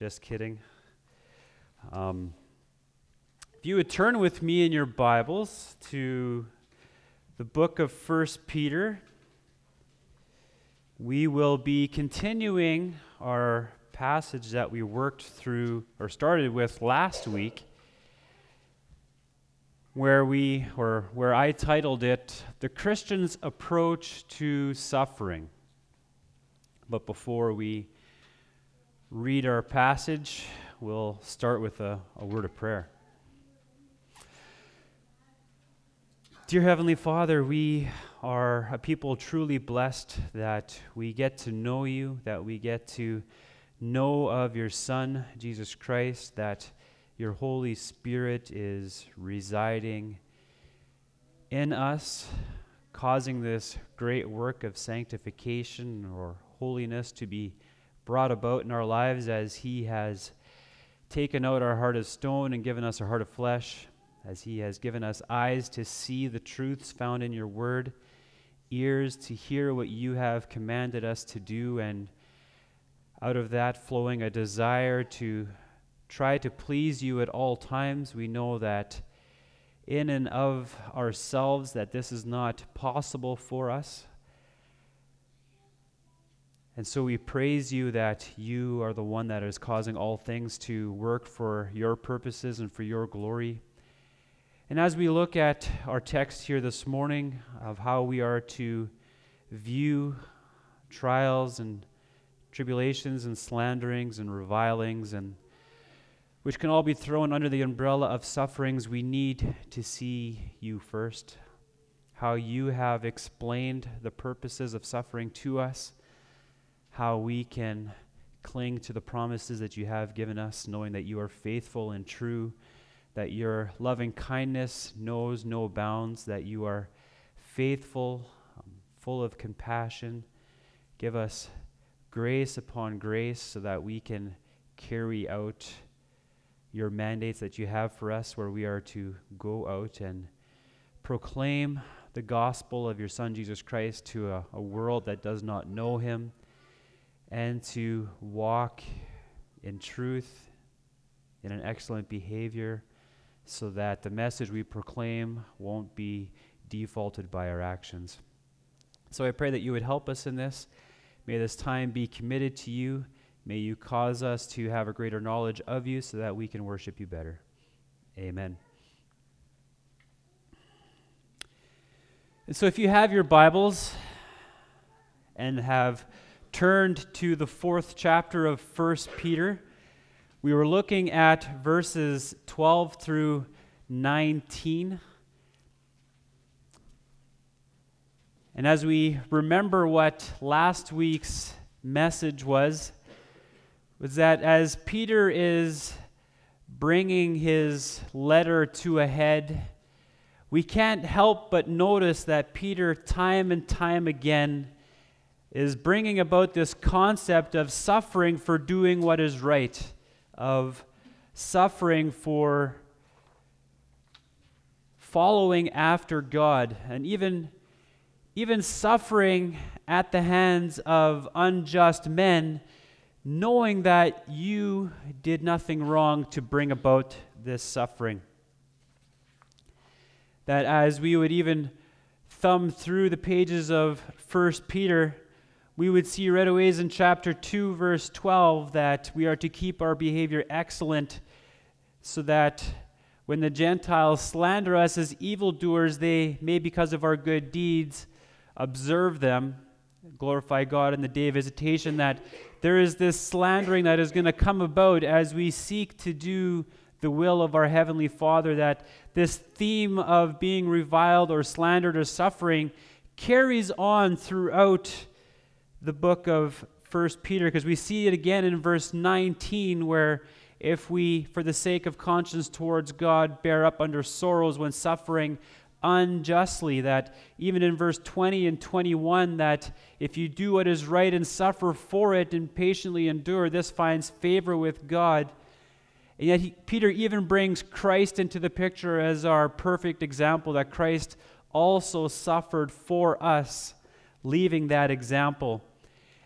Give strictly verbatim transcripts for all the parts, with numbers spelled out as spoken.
Just kidding. Um, if you would turn with me in your Bibles to the book of First Peter, we will be continuing our passage that we worked through or started with last week, where we or where I titled it "The Christian's Approach to Suffering." But before we read our passage, we'll start with a, a word of prayer. Dear Heavenly Father, we are a people truly blessed that we get to know you, that we get to know of your Son, Jesus Christ, that your Holy Spirit is residing in us, causing this great work of sanctification or holiness to be brought about in our lives as he has taken out our heart of stone and given us a heart of flesh, as he has given us eyes to see the truths found in your word, ears to hear what you have commanded us to do, and out of that flowing a desire to try to please you at all times. We know that in and of ourselves that this is not possible for us. And so we praise you that you are the one that is causing all things to work for your purposes and for your glory. And as we look at our text here this morning of how we are to view trials and tribulations and slanderings and revilings, and which can all be thrown under the umbrella of sufferings, we need to see you first, how you have explained the purposes of suffering to us, how we can cling to the promises that you have given us, knowing that you are faithful and true, that your loving kindness knows no bounds, that you are faithful, um, full of compassion. Give us grace upon grace so that we can carry out your mandates that you have for us, where we are to go out and proclaim the gospel of your Son, Jesus Christ, to a, a world that does not know him, and to walk in truth, in an excellent behavior, so that the message we proclaim won't be defaulted by our actions. So I pray that you would help us in this. May this time be committed to you. May you cause us to have a greater knowledge of you so that we can worship you better. Amen. And so if you have your Bibles and have turned to the fourth chapter of First Peter, we were looking at verses twelve through nineteen. And as we remember what last week's message was, was that as Peter is bringing his letter to a head, we can't help but notice that Peter, time and time again, is bringing about this concept of suffering for doing what is right, of suffering for following after God, and even, even suffering at the hands of unjust men, knowing that you did nothing wrong to bring about this suffering. That as we would even thumb through the pages of First Peter, we would see right away in chapter two, verse twelve, that we are to keep our behavior excellent so that when the Gentiles slander us as evildoers, they may, because of our good deeds, observe them, glorify God in the day of visitation, that there is this slandering that is going to come about as we seek to do the will of our Heavenly Father, that this theme of being reviled or slandered or suffering carries on throughout the book of First Peter, because we see it again in verse nineteen, where if we, for the sake of conscience towards God, bear up under sorrows when suffering unjustly, that even in verse twenty and twenty-one, that if you do what is right and suffer for it and patiently endure, this finds favor with God. And yet he, Peter even brings Christ into the picture as our perfect example, that Christ also suffered for us, leaving that example.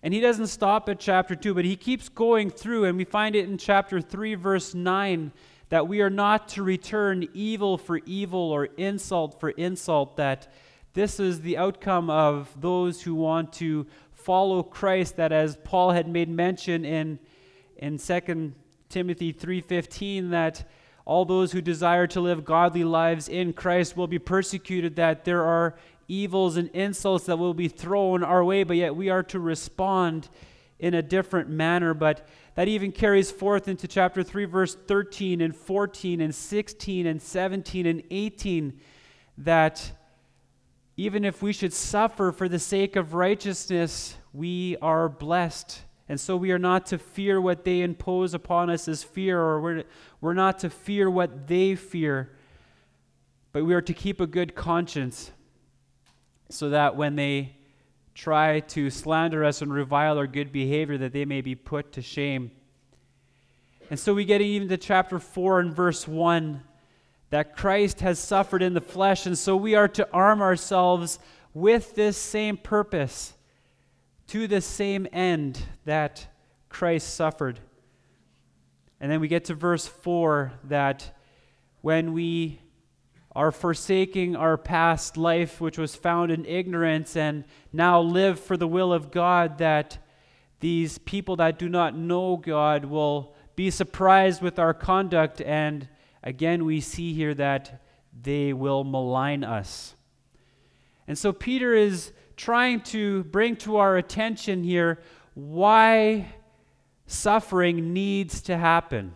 And he doesn't stop at chapter two, but he keeps going through, and we find it in chapter three, verse nine, that we are not to return evil for evil or insult for insult, that this is the outcome of those who want to follow Christ, that as Paul had made mention in, in Second Timothy three fifteen, that all those who desire to live godly lives in Christ will be persecuted, that there are evils and insults that will be thrown our way, but yet we are to respond in a different manner. But that even carries forth into chapter three, verse thirteen and fourteen and sixteen and seventeen and eighteen, that even if we should suffer for the sake of righteousness, we are blessed. And so we are not to fear what they impose upon us as fear, or we're, we're not to fear what they fear, but we are to keep a good conscience, so that when they try to slander us and revile our good behavior, that they may be put to shame. And so we get even to chapter four and verse one, that Christ has suffered in the flesh, and so we are to arm ourselves with this same purpose, to the same end that Christ suffered. And then we get to verse four, that when we are forsaking our past life, which was found in ignorance, and now live for the will of God, that these people that do not know God will be surprised with our conduct, and again we see here that they will malign us. And so Peter is trying to bring to our attention here why suffering needs to happen.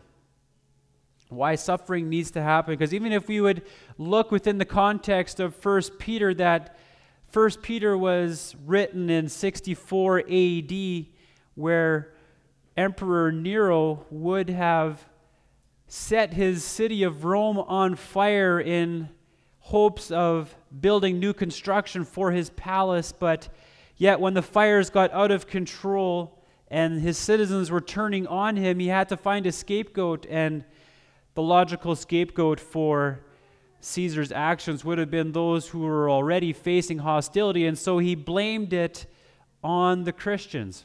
Why suffering needs to happen. Because even if we would look within the context of First Peter, that First Peter was written in sixty-four A D, where Emperor Nero would have set his city of Rome on fire in hopes of building new construction for his palace, but yet when the fires got out of control and his citizens were turning on him, he had to find a scapegoat, and the logical scapegoat for Caesar's actions would have been those who were already facing hostility, and so he blamed it on the Christians.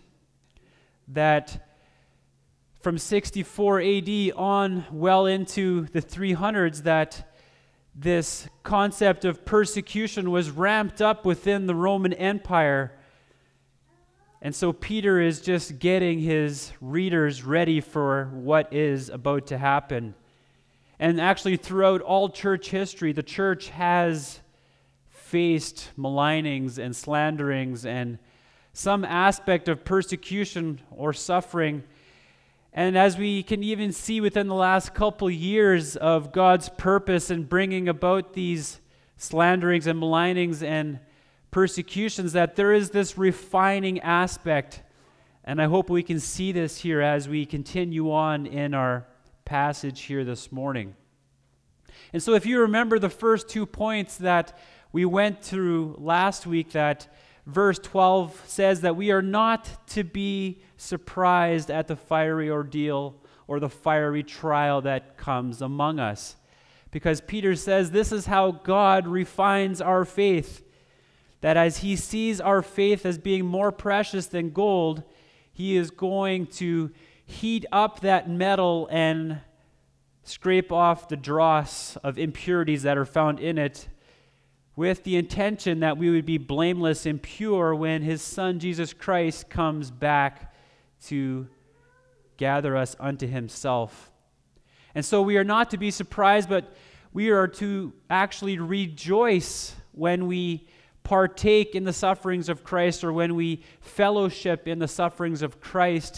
That from sixty-four A D on well into the three hundreds, that this concept of persecution was ramped up within the Roman Empire. And so Peter is just getting his readers ready for what is about to happen. And actually throughout all church history, the church has faced malignings and slanderings and some aspect of persecution or suffering. And as we can even see within the last couple years of God's purpose in bringing about these slanderings and malignings and persecutions, that there is this refining aspect. And I hope we can see this here as we continue on in our passage here this morning. And so if you remember the first two points that we went through last week, that verse twelve says that we are not to be surprised at the fiery ordeal or the fiery trial that comes among us. Because Peter says this is how God refines our faith, that as he sees our faith as being more precious than gold, he is going to heat up that metal and scrape off the dross of impurities that are found in it, with the intention that we would be blameless and pure when his Son Jesus Christ comes back to gather us unto himself. And so we are not to be surprised, but we are to actually rejoice when we partake in the sufferings of Christ, or when we fellowship in the sufferings of Christ,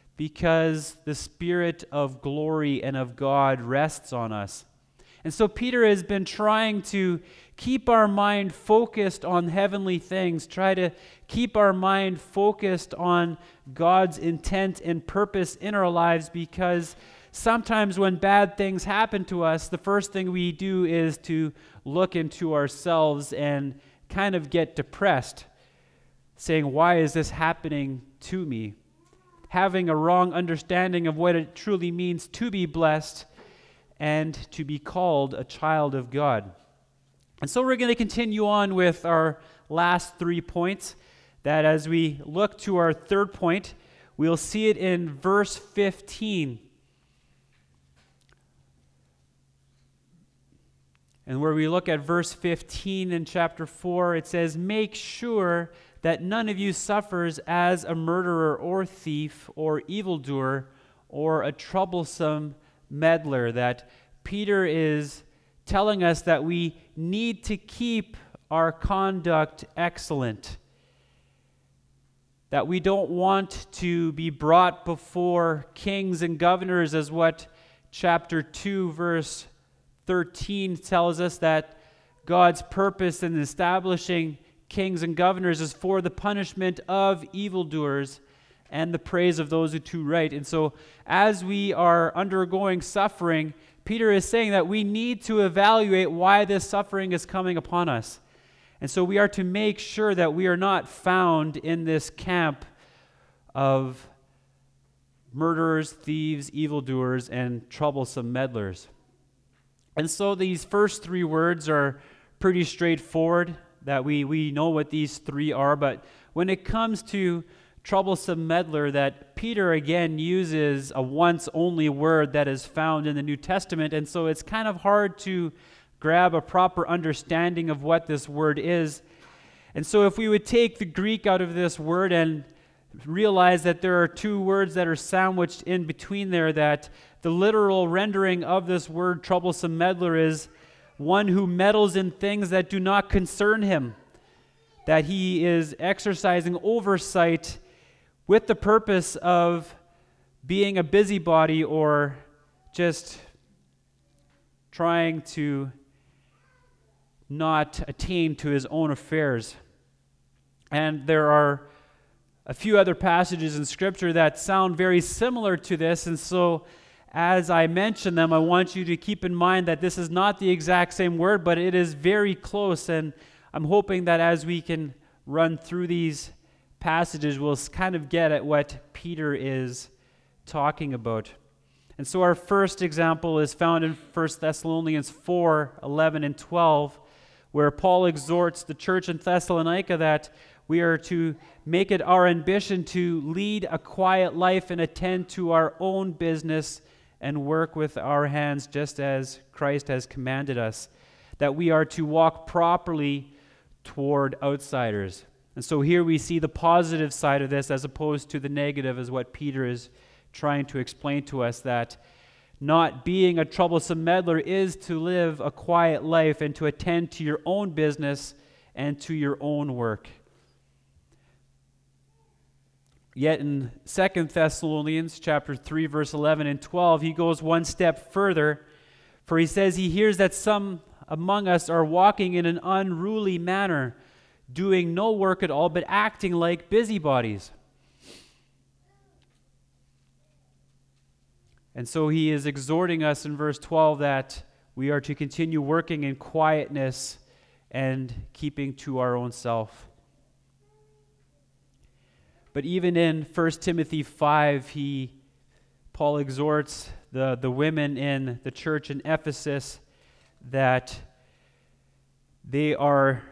because the Spirit of glory and of God rests on us. And so Peter has been trying to keep our mind focused on heavenly things, try to keep our mind focused on God's intent and purpose in our lives, because sometimes when bad things happen to us, the first thing we do is to look into ourselves and kind of get depressed, saying, why is this happening to me? Having a wrong understanding of what it truly means to be blessed and to be called a child of God. And so we're going to continue on with our last three points, that as we look to our third point, we'll see it in verse fifteen. And where we look at verse fifteen in chapter four, it says, "Make sure that none of you suffers as a murderer or thief or evildoer or a troublesome meddler." That Peter is telling us that we need to keep our conduct excellent. That we don't want to be brought before kings and governors, as what chapter two, verse thirteen tells us, that God's purpose in establishing kings and governors is for the punishment of evildoers and the praise of those who do right. And so as we are undergoing suffering, Peter is saying that we need to evaluate why this suffering is coming upon us. And so we are to make sure that we are not found in this camp of murderers, thieves, evildoers, and troublesome meddlers. And so these first three words are pretty straightforward, that we, we know what these three are. But when it comes to troublesome meddler, that Peter again uses a once-only word that is found in the New Testament. And so it's kind of hard to grab a proper understanding of what this word is. And so if we would take the Greek out of this word and realize that there are two words that are sandwiched in between there, that the literal rendering of this word troublesome meddler is one who meddles in things that do not concern him, that he is exercising oversight with the purpose of being a busybody or just trying to not attain to his own affairs. And there are a few other passages in Scripture that sound very similar to this, and so as I mention them, I want you to keep in mind that this is not the exact same word, but it is very close, and I'm hoping that as we can run through these passages, we'll kind of get at what Peter is talking about. And so our first example is found in First Thessalonians four, eleven and twelve, where Paul exhorts the church in Thessalonica that we are to make it our ambition to lead a quiet life and attend to our own business and work with our hands just as Christ has commanded us, that we are to walk properly toward outsiders. And so here we see the positive side of this as opposed to the negative, as what Peter is trying to explain to us, that not being a troublesome meddler is to live a quiet life and to attend to your own business and to your own work. Yet in Second Thessalonians chapter three, verse eleven and twelve, he goes one step further, for he says he hears that some among us are walking in an unruly manner, doing no work at all, but acting like busybodies. And so he is exhorting us in verse twelve that we are to continue working in quietness and keeping to our own self. But even in First Timothy five, he Paul exhorts the, the women in the church in Ephesus that they are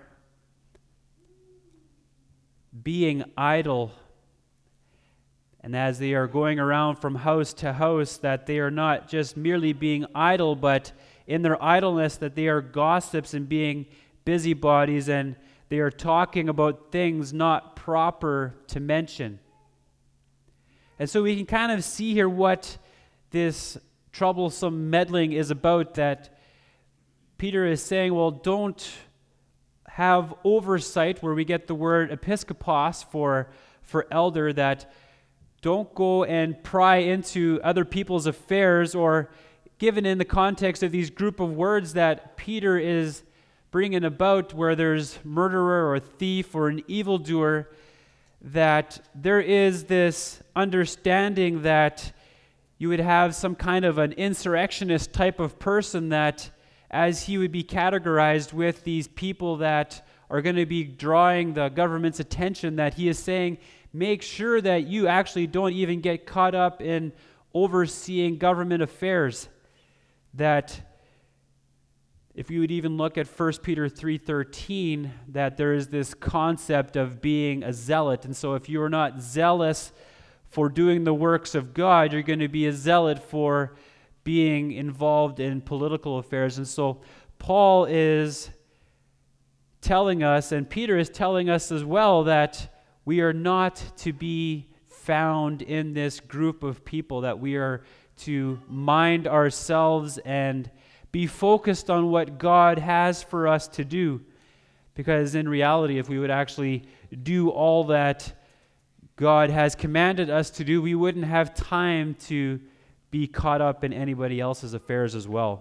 being idle, and as they are going around from house to house, that they are not just merely being idle, but in their idleness that they are gossips and being busybodies, and they are talking about things not proper to mention. And so we can kind of see here what this troublesome meddling is about, that Peter is saying, well, don't have oversight, where we get the word episkopos for, for elder, that don't go and pry into other people's affairs, or given in the context of these group of words that Peter is bringing about, where there's murderer or thief or an evildoer, that there is this understanding that you would have some kind of an insurrectionist type of person, that as he would be categorized with these people that are going to be drawing the government's attention, that he is saying, make sure that you actually don't even get caught up in overseeing government affairs. That if you would even look at First Peter three thirteen, that there is this concept of being a zealot. And so if you are not zealous for doing the works of God, you're going to be a zealot for being involved in political affairs. And so Paul is telling us, and Peter is telling us as well, that we are not to be found in this group of people, that we are to mind ourselves and be focused on what God has for us to do. Because in reality, if we would actually do all that God has commanded us to do, we wouldn't have time to be caught up in anybody else's affairs as well.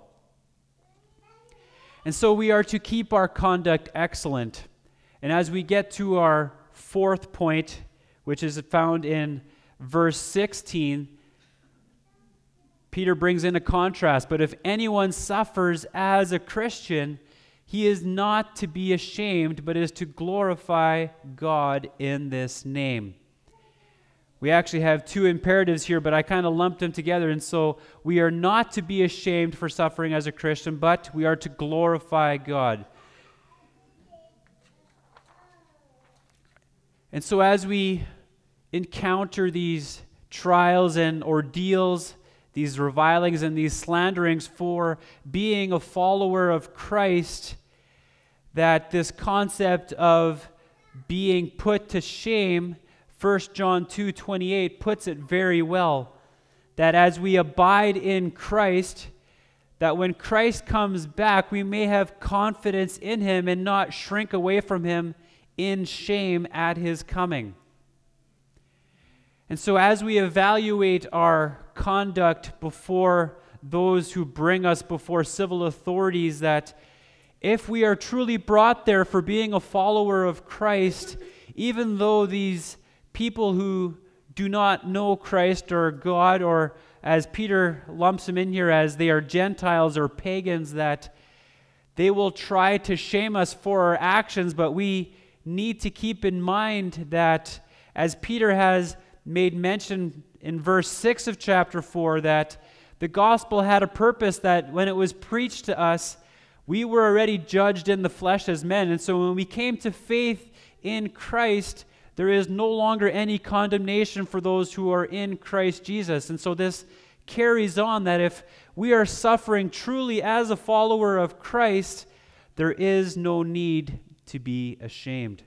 And so we are to keep our conduct excellent. And as we get to our fourth point, which is found in verse sixteen, Peter brings in a contrast. But if anyone suffers as a Christian, he is not to be ashamed, but is to glorify God in this name. We actually have two imperatives here, but I kind of lumped them together. And so we are not to be ashamed for suffering as a Christian, but we are to glorify God. And so as we encounter these trials and ordeals, these revilings and these slanderings for being a follower of Christ, that this concept of being put to shame, First John two twenty-eight puts it very well, that as we abide in Christ, that when Christ comes back, we may have confidence in him and not shrink away from him in shame at his coming. And so as we evaluate our conduct before those who bring us before civil authorities, that if we are truly brought there for being a follower of Christ, even though these people who do not know Christ or God, or as Peter lumps them in here as they are Gentiles or pagans, that they will try to shame us for our actions, but we need to keep in mind that, as Peter has made mention in verse six of chapter four, that the gospel had a purpose, that when it was preached to us, we were already judged in the flesh as men. And so when we came to faith in Christ, there is no longer any condemnation for those who are in Christ Jesus. And so this carries on, that if we are suffering truly as a follower of Christ, there is no need to be ashamed.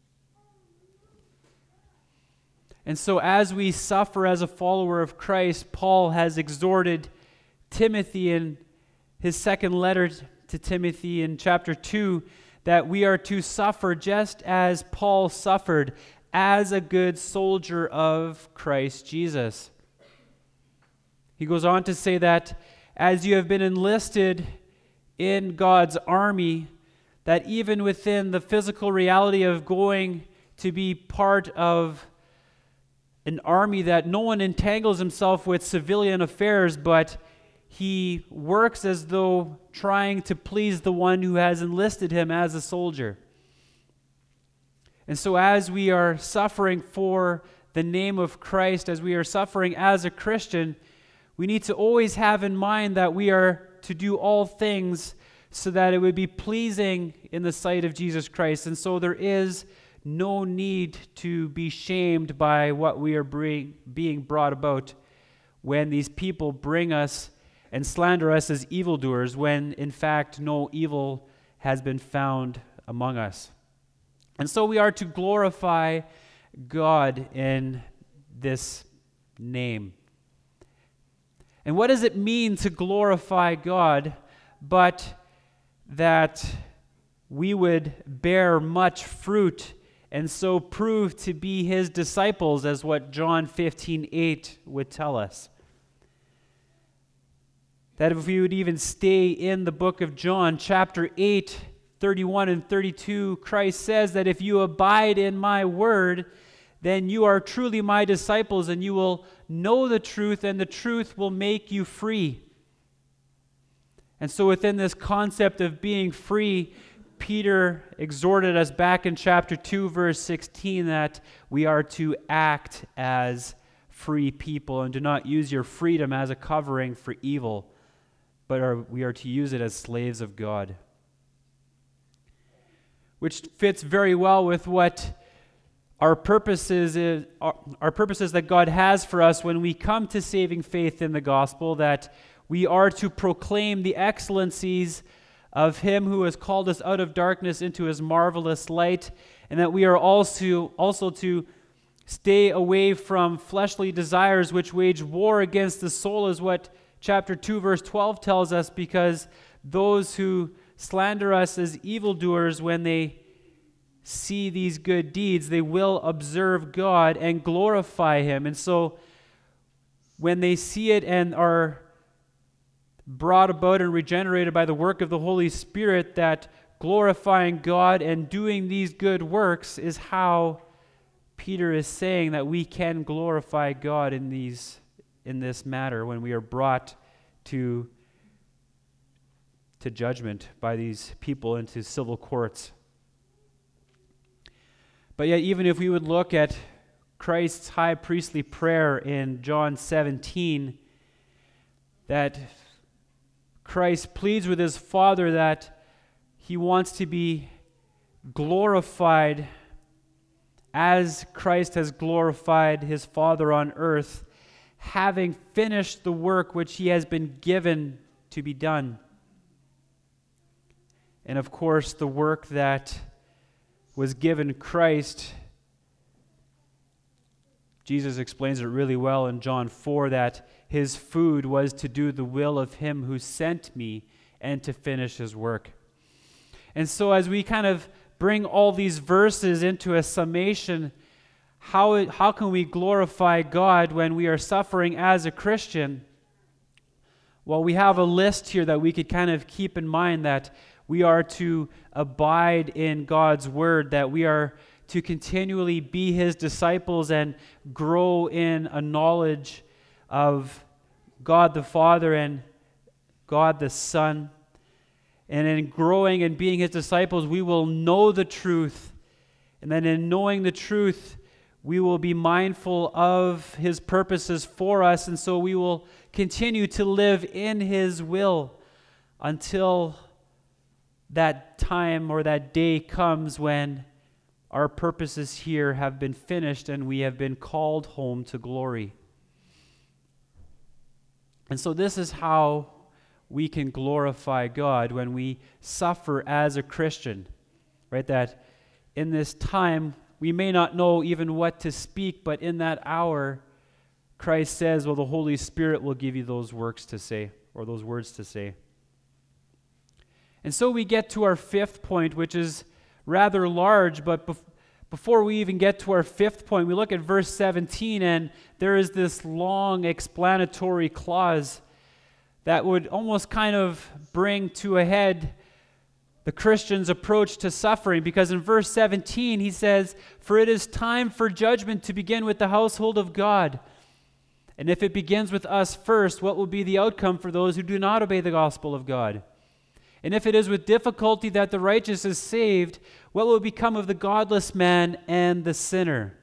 And so as we suffer as a follower of Christ, Paul has exhorted Timothy in his second letter to Timothy in chapter two, that we are to suffer just as Paul suffered as a good soldier of Christ Jesus. He goes on to say that as you have been enlisted in God's army, that even within the physical reality of going to be part of an army, that no one entangles himself with civilian affairs, but he works as though trying to please the one who has enlisted him as a soldier. And so as we are suffering for the name of Christ, as we are suffering as a Christian, we need to always have in mind that we are to do all things so that it would be pleasing in the sight of Jesus Christ. And so there is no need to be shamed by what we are bring, being brought about when these people bring us and slander us as evildoers, when in fact no evil has been found among us. And so we are to glorify God in this name. And what does it mean to glorify God, but that we would bear much fruit and so prove to be his disciples, as what John fifteen eight would tell us? That if we would even stay in the book of John, chapter eight, thirty-one and thirty-two, Christ says that if you abide in my word, then you are truly my disciples, and you will know the truth, and the truth will make you free. And so within this concept of being free, Peter exhorted us back in chapter two, verse sixteen, that we are to act as free people and do not use your freedom as a covering for evil, but are, we are to use it as slaves of God. which fits very well with what our purposes is, our, our purposes that God has for us when we come to saving faith in the gospel, that we are to proclaim the excellencies of Him who has called us out of darkness into His marvelous light, and that we are also, also to stay away from fleshly desires which wage war against the soul, is what chapter two, verse twelve tells us, because those who slander us as evildoers, when they see these good deeds, they will observe God and glorify Him. And so when they see it and are brought about and regenerated by the work of the Holy Spirit, that glorifying God and doing these good works is how Peter is saying that we can glorify God in these in this matter when we are brought to to judgment by these people into civil courts. But yet, even if we would look at Christ's high priestly prayer in John seventeen, that Christ pleads with His Father that He wants to be glorified as Christ has glorified His Father on earth, having finished the work which He has been given to be done. And of course, the work that was given Christ, Jesus explains it really well in John four, that His food was to do the will of Him who sent me and to finish His work. And so as we kind of bring all these verses into a summation, how, it, how can we glorify God when we are suffering as a Christian? Well, we have a list here that we could kind of keep in mind, that we are to abide in God's word, that we are to continually be His disciples and grow in a knowledge of God the Father and God the Son. And in growing and being His disciples, we will know the truth. And then in knowing the truth, we will be mindful of His purposes for us. And so we will continue to live in His will until that time or that day comes when our purposes here have been finished and we have been called home to glory. And so this is how we can glorify God when we suffer as a Christian, right? That in this time, we may not know even what to speak, but in that hour, Christ says, well, the Holy Spirit will give you those works to say, or those words to say. And so we get to our fifth point, which is rather large, but bef- before we even get to our fifth point, we look at verse seventeen, and there is this long explanatory clause that would almost kind of bring to a head the Christian's approach to suffering, because in verse seventeen he says, "For it is time for judgment to begin with the household of God. And if it begins with us first, what will be the outcome for those who do not obey the gospel of God? And if it is with difficulty that the righteous is saved, what will become of the godless man and the sinner?"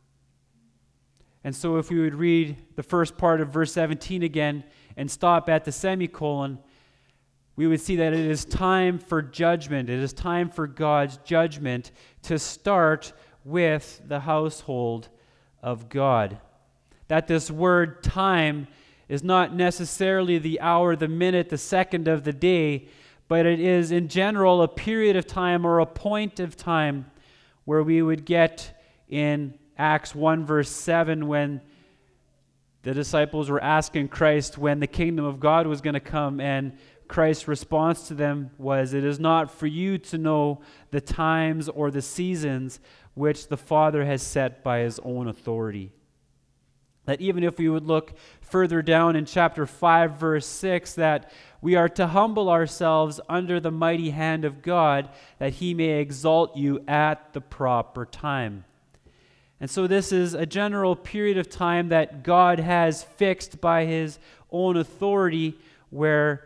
And so if we would read the first part of verse seventeen again and stop at the semicolon, we would see that it is time for judgment. It is time for God's judgment to start with the household of God. That this word time is not necessarily the hour, the minute, the second of the day, but it is in general a period of time or a point of time where we would get in Acts one verse seven when the disciples were asking Christ when the kingdom of God was going to come, and Christ's response to them was, "It is not for you to know the times or the seasons which the Father has set by His own authority." That even if we would look further down in chapter five, verse six, that we are to humble ourselves under the mighty hand of God, that He may exalt you at the proper time. And so this is a general period of time that God has fixed by His own authority, where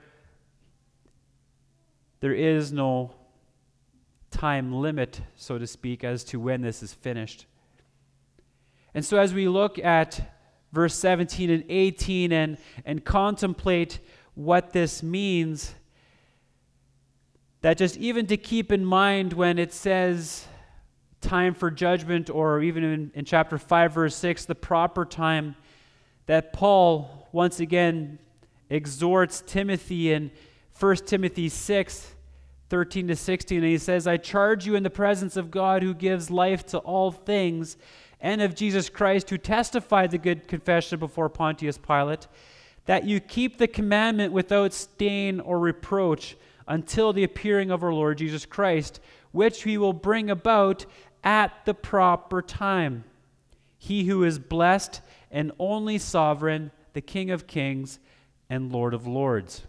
there is no time limit, so to speak, as to when this is finished. And so as we look at verse seventeen and eighteen and, and contemplate what this means, that just even to keep in mind when it says time for judgment, or even in, in chapter five, verse six, the proper time, that Paul once again exhorts Timothy in First Timothy six, thirteen to sixteen, and he says, I charge you in the presence of God who gives life to all things, and of Jesus Christ who testified the good confession before Pontius Pilate, that you keep the commandment without stain or reproach until the appearing of our Lord Jesus Christ, which he will bring about at the proper time. He who is blessed and only sovereign, the King of kings and Lord of lords.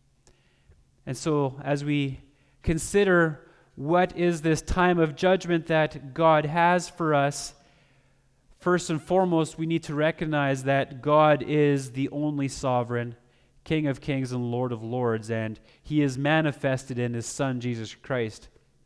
And so as we consider what is this time of judgment that God has for us, first and foremost, we need to recognize that God is the only sovereign, King of kings and Lord of lords, and he is manifested in his Son, Jesus Christ.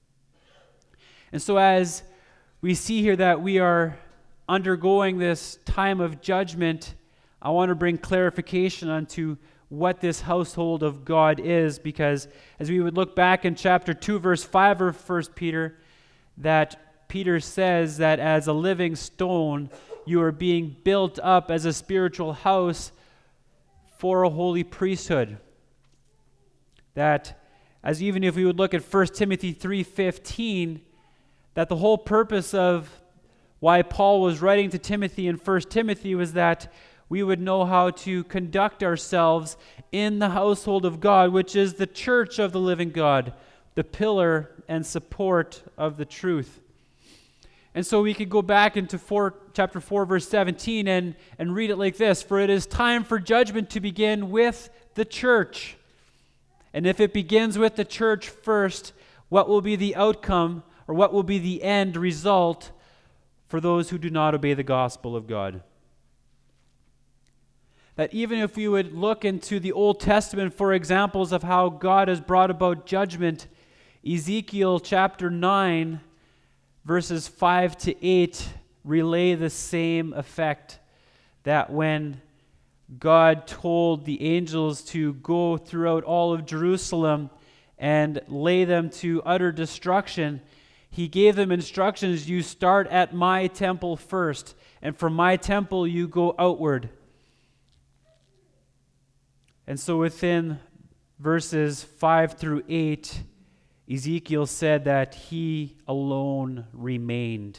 And so as we see here that we are undergoing this time of judgment, I want to bring clarification onto what this household of God is, because as we would look back in chapter two, verse five of First Peter, that Peter says that as a living stone, you are being built up as a spiritual house for a holy priesthood. That as even if we would look at First Timothy three fifteen, that the whole purpose of why Paul was writing to Timothy in First Timothy was that we would know how to conduct ourselves in the household of God, which is the church of the living God, the pillar and support of the truth. And so we could go back into four, chapter four, verse seventeen, and, and read it like this: For it is time for judgment to begin with the church. And if it begins with the church first, what will be the outcome, or what will be the end result for those who do not obey the gospel of God? That even if we would look into the Old Testament for examples of how God has brought about judgment, Ezekiel chapter nine, verses five to eight relay the same effect. That when God told the angels to go throughout all of Jerusalem and lay them to utter destruction, he gave them instructions: you start at my temple first, and from my temple you go outward. And so within verses five through eight, Ezekiel said that he alone remained.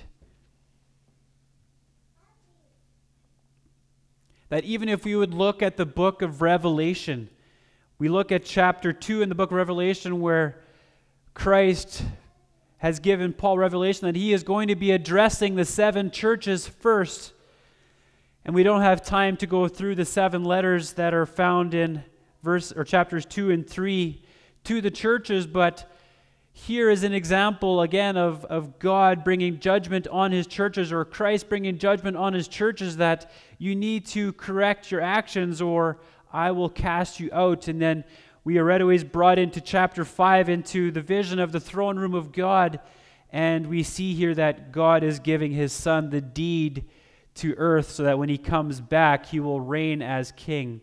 That even if we would look at the book of Revelation, we look at chapter two in the book of Revelation where Christ has given Paul revelation that he is going to be addressing the seven churches first. And we don't have time to go through the seven letters that are found in verse or chapters two and three to the churches, but here is an example again of, of God bringing judgment on his churches, or Christ bringing judgment on his churches, that you need to correct your actions or I will cast you out. And then we are right away brought into chapter five, into the vision of the throne room of God, and we see here that God is giving his Son the deed to earth so that when he comes back, he will reign as king.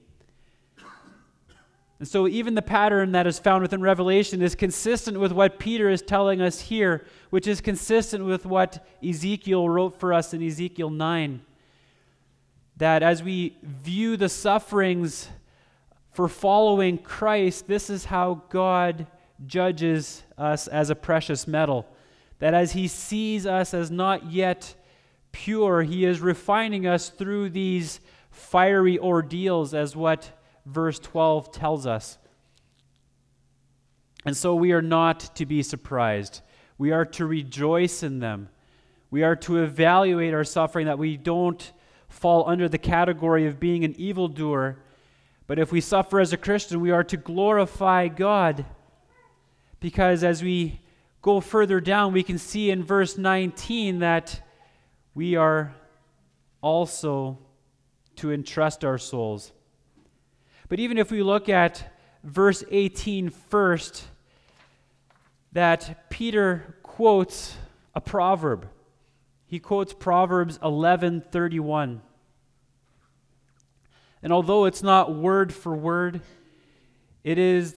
And so even the pattern that is found within Revelation is consistent with what Peter is telling us here, which is consistent with what Ezekiel wrote for us in Ezekiel nine. That as we view the sufferings for following Christ, this is how God judges us as a precious metal. That as he sees us as not yet pure, he is refining us through these fiery ordeals, as what verse twelve tells us. And so we are not to be surprised. We are to rejoice in them. We are to evaluate our suffering, that we don't fall under the category of being an evildoer. But if we suffer as a Christian, we are to glorify God. Because as we go further down, we can see in verse nineteen that we are also to entrust our souls. But even if we look at verse eighteen first, that Peter quotes a proverb. He quotes Proverbs eleven thirty-one. And although it's not word for word, it is